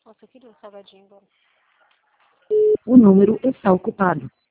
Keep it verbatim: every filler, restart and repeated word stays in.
Nossa, eu queria um salgadinho agora. O número está ocupado.